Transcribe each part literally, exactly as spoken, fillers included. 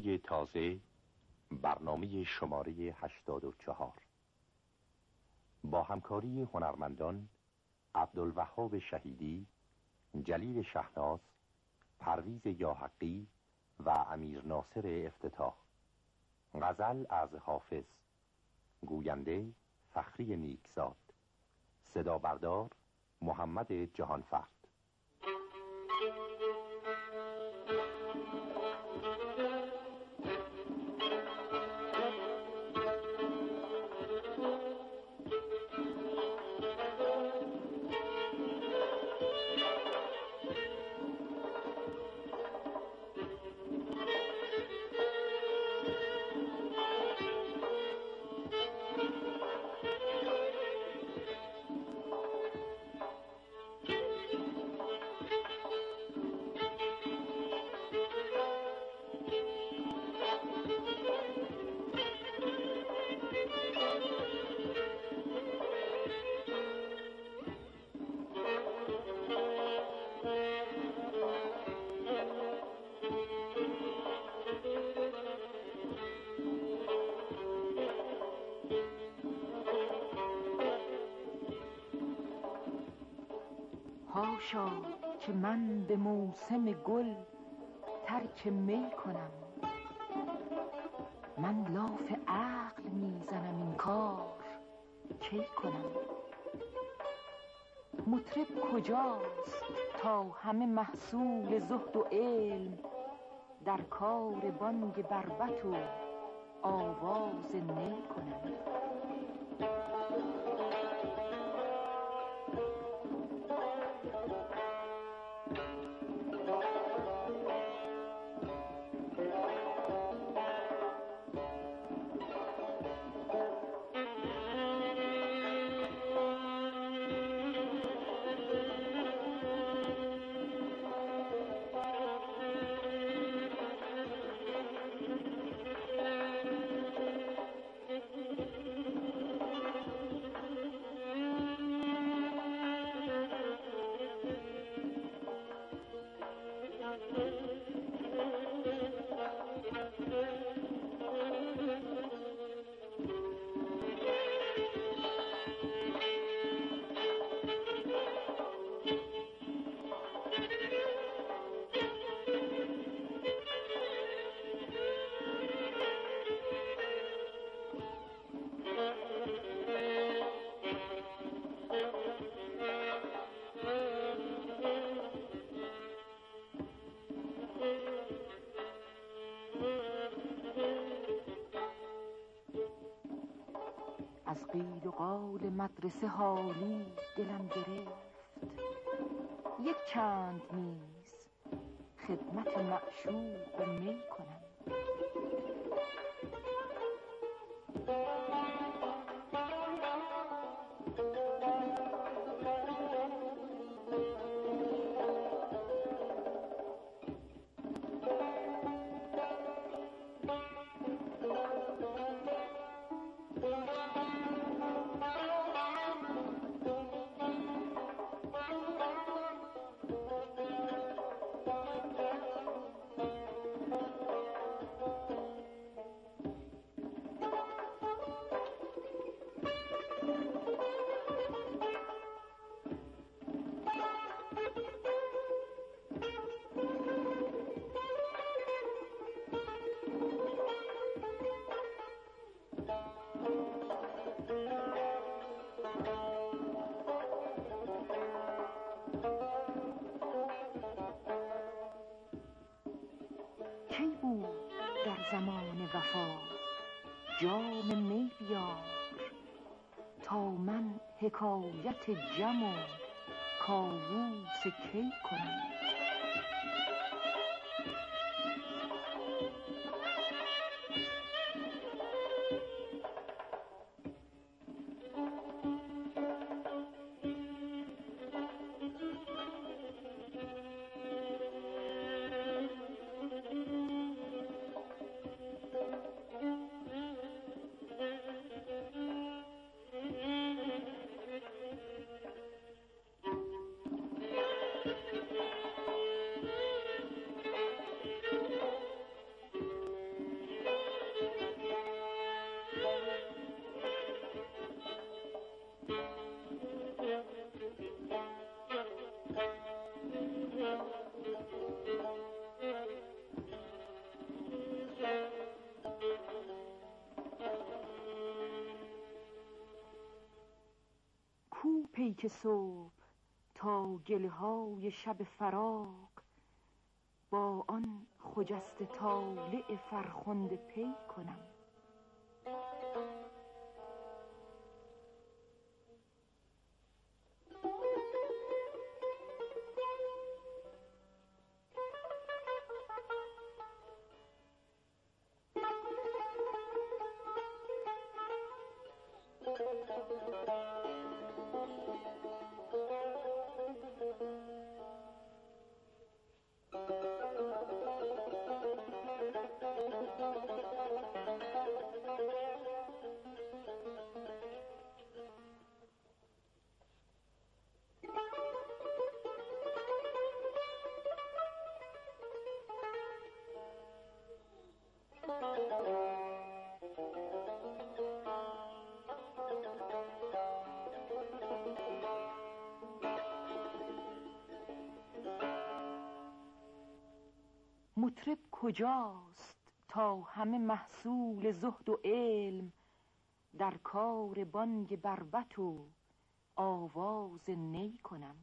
یه تازه برنامه شماره هشتاد و چهار با همکاری هنرمندان عبدالوهاب شهیدی، جلیل شهناز، پرویز یاحقی و امیر ناصر افتتاح. غزل از حافظ، گوینده فخری نیکزاد، صدا بردار محمد جهانفرد. حاشا که من به موسم گل ترک می کنم، من لاف عقل میزنم این کار کی کنم. مطرب کجاست تا همه محصول زهد و علم در کار بانگ بربط و آواز نی کنم. از قیل و قال مدرسه حالی دلم گرفت، یک چند نیز خدمت معشوق می کنم. کی بود در زمان وفا جام می بیار تا من حکایت جم و کاووس کی کنم. پیک صبح تا گله های شب فراق، با آن خجسته طالع فرخنده پی کنم. مطرب کجاست تا همه محصول زهد و علم، در کار بانگ بربط و آواز نی کنم.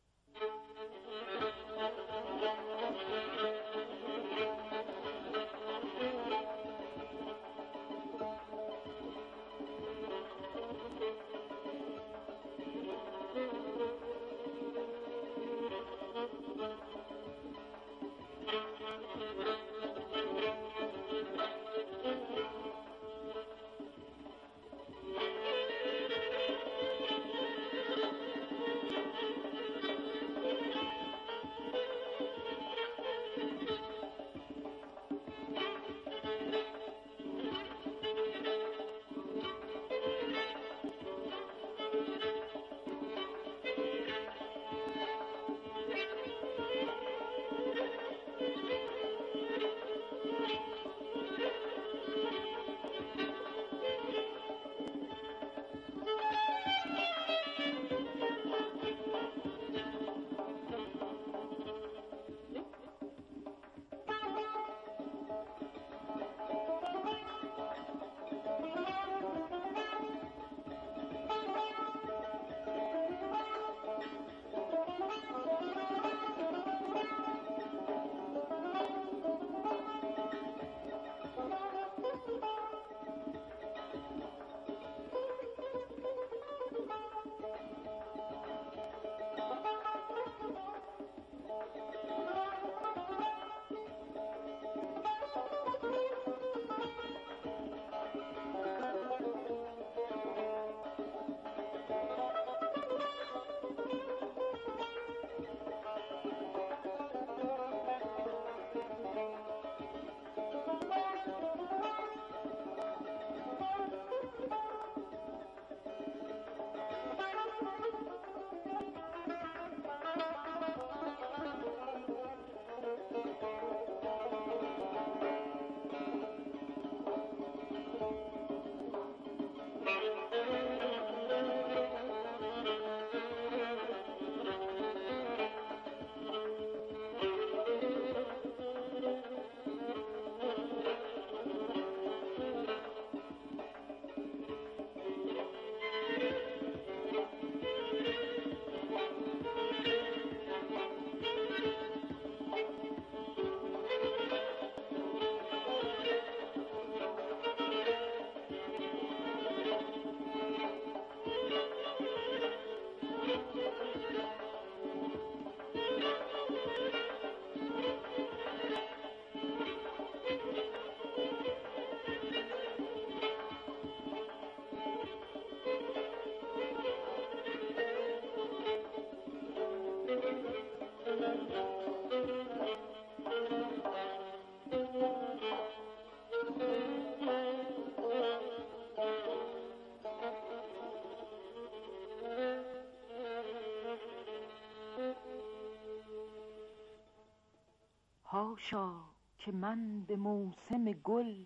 حاشا که من به موسم گل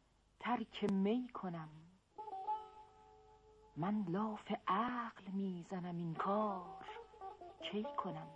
ترک می کنم. من لاف عقل میزنم این کار کی کنم.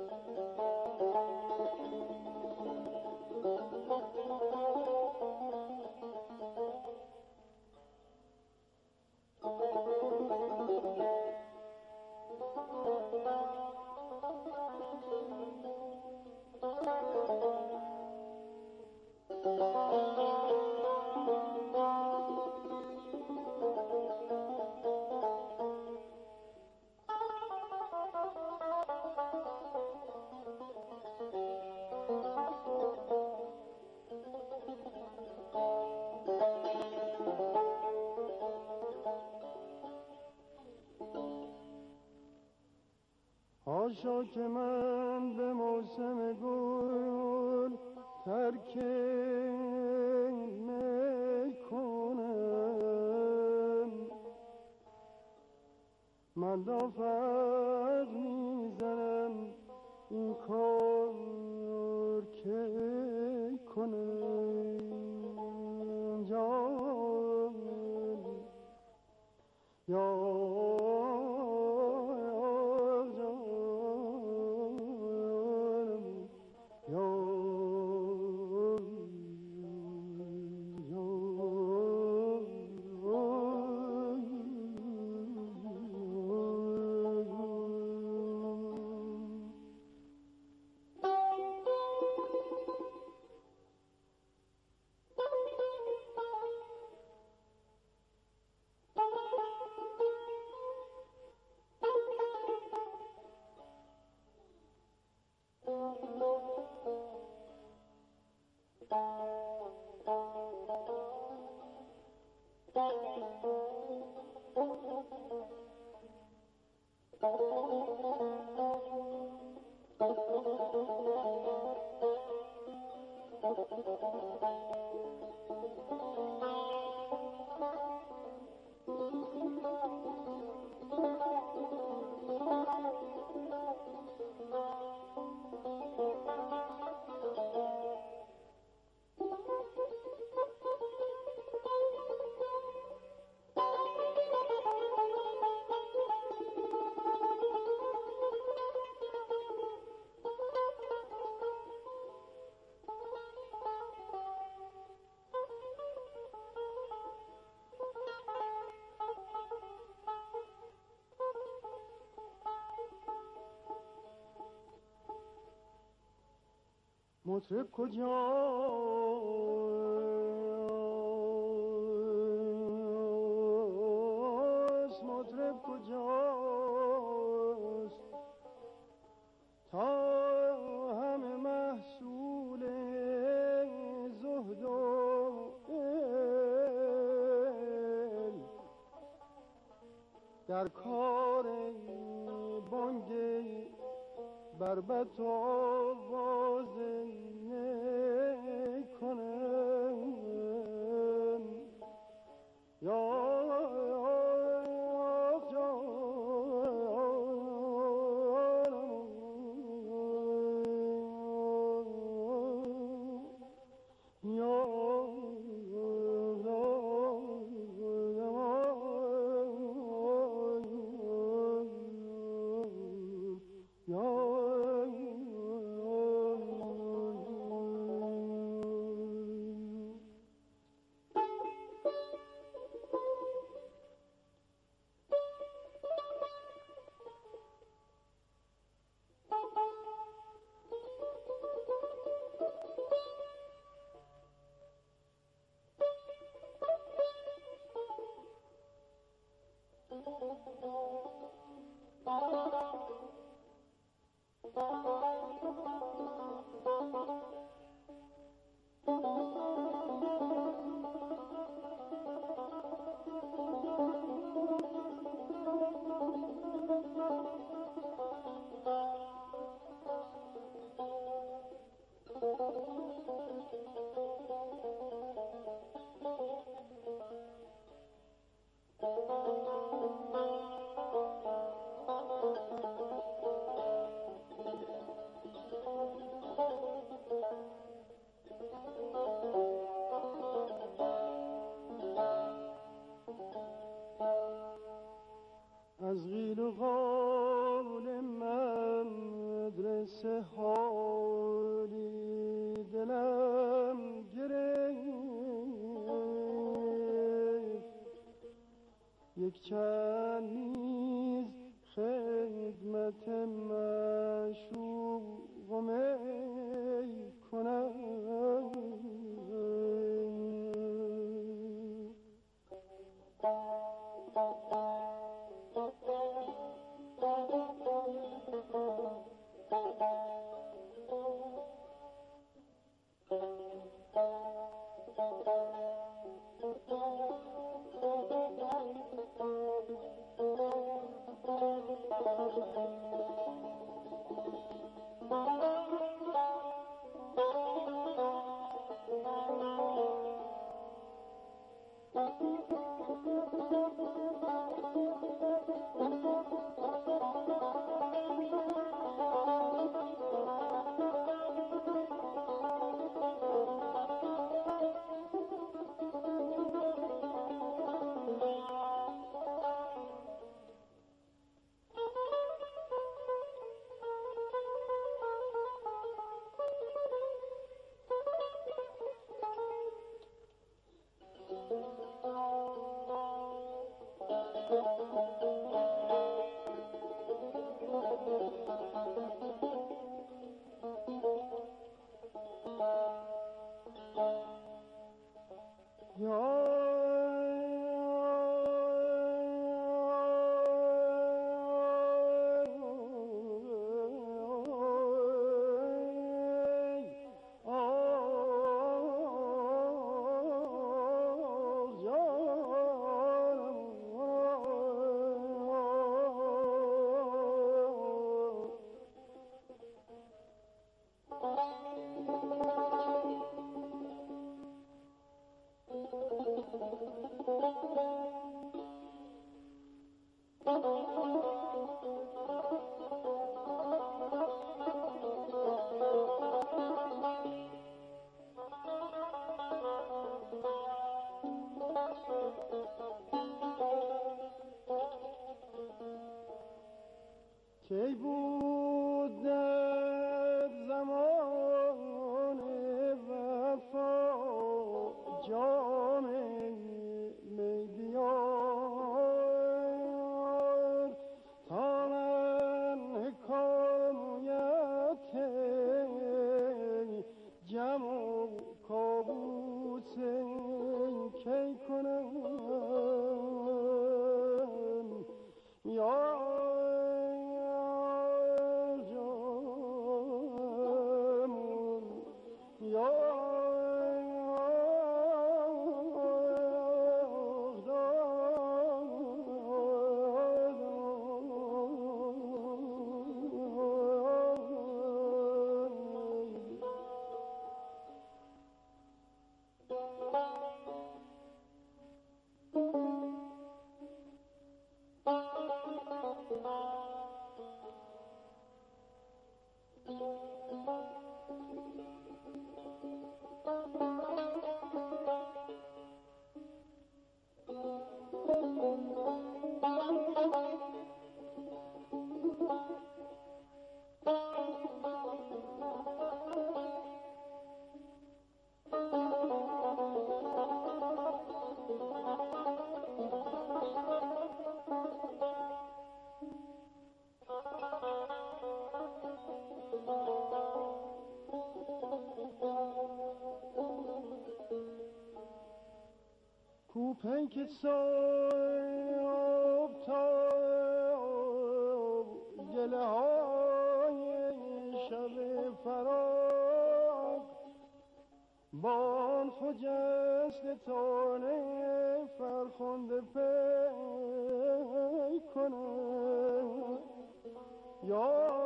هاشا که من به موسم گل ترک میکنم، من لافت میزنم این کار که کنم جان یا مطرب کجاست، مطرب کجاست تا همه محصول زهد و علم در کار بانگ بربط و بازه کنم یا مثل حالی دلم گرفت یک چند نیز خدمت معشوق می کنم. کی بود در زمان وفا جام می بیار تا من حکایت جم و کابوس کی کنم یا کوپنک صبح تا گله های شب فراق با آن خجسته تانه فرخنده پی کنم یا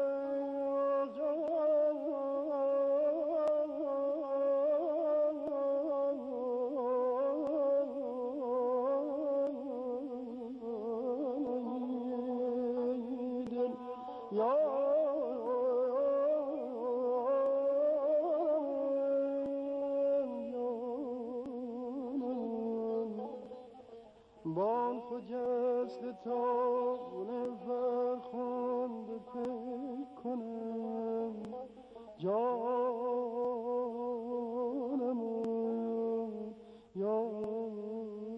بان خجسته تانه فرخنده پی کنم. جانم یارم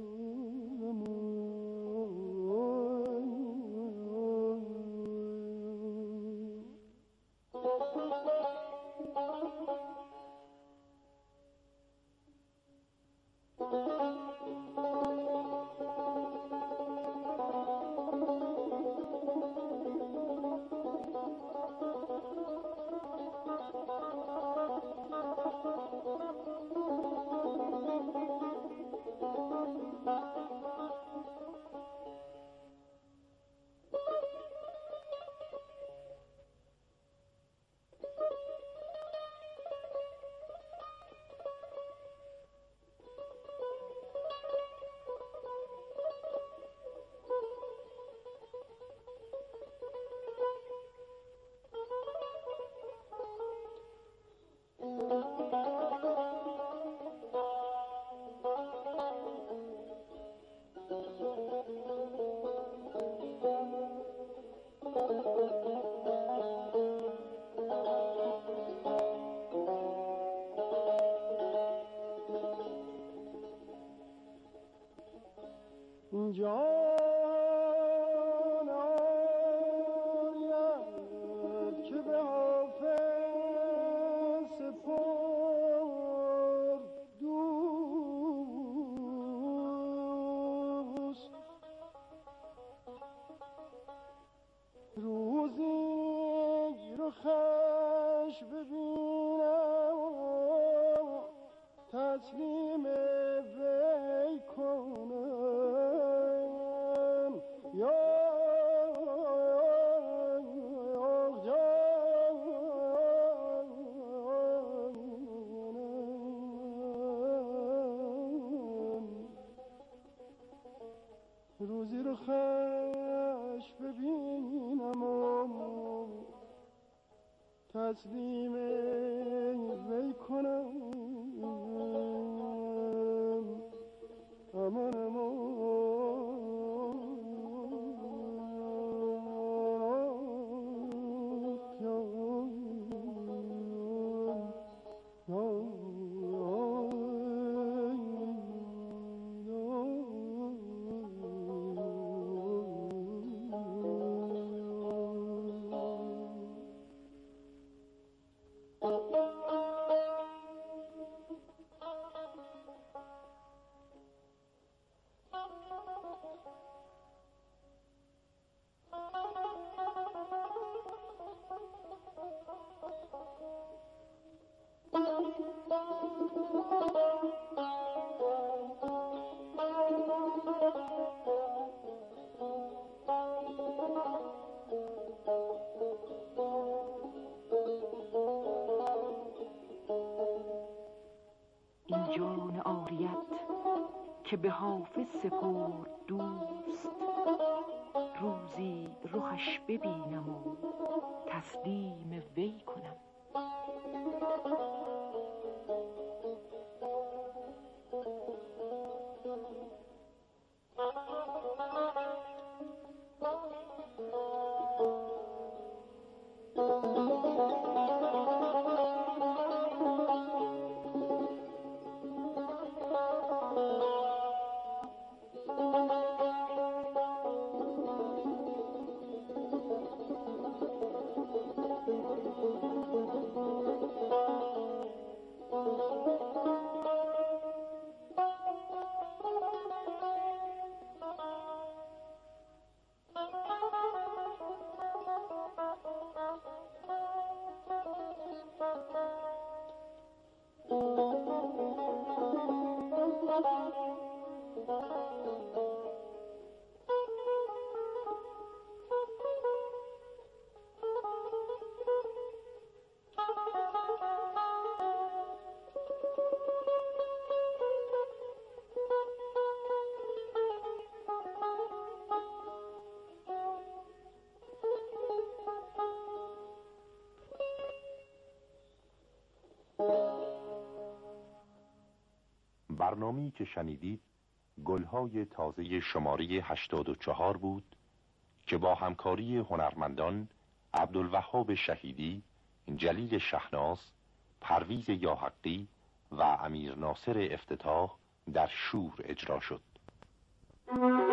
جان آید که به حافظ سپرد دوست روزی رخش ببینم تسلیم وی کنم یا روزی رو خش ببینم و تسلیم وی کنم امان این جان عاریت که به حافظ سپرد دوست روزی رخش ببینم و تسلیم وی کنم برنامه‌ای که شنیدید گلهای تازه شماره هشتاد و چهار بود که با همکاری هنرمندان عبدالوهاب شهیدی، جلیل شهناز، پرویز یاحقی و امیر ناصر افتتاح در شور اجرا شد.